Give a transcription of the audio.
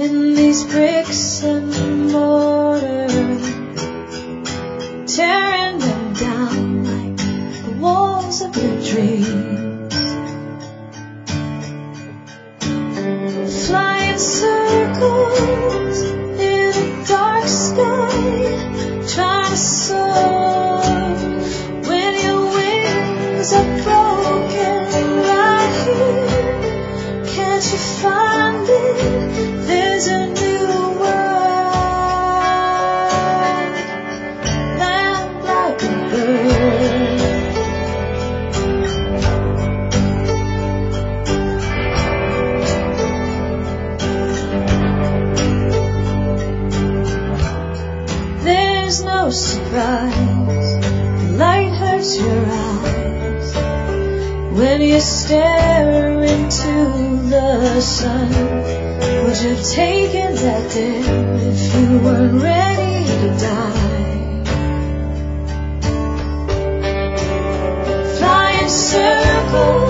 in these bricks and mortar, tearing them down like the walls of your dreams, flying circles in a dark sky, trying to soar when your wings are broken right here. Can't you find it? There's a new world, land like a bird. There's no surprise, the light hurts your eyes when you stare into the sun. Would you have taken that dare if you weren't ready to die? Flying circles